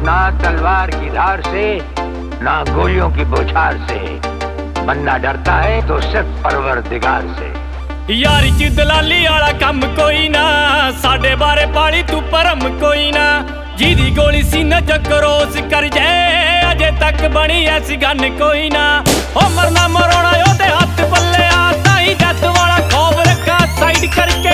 ना तलवार की धार से, ना गोलियों की बौछार से। बंदा डरता है तो सिर्फ परवरदिगार से। यारी च दलाली वाला कम कोई ना, साडे बारे पाली तू परम कोई ना। जिदी गोली सीने च क्रॉस कर जाए, अजे तक बनी ऐसी गन कोई ना। ओ मरना मरोना ओदे हथ पल्ले आ, ताई डेथ वाला खौफ रखा साइड करके।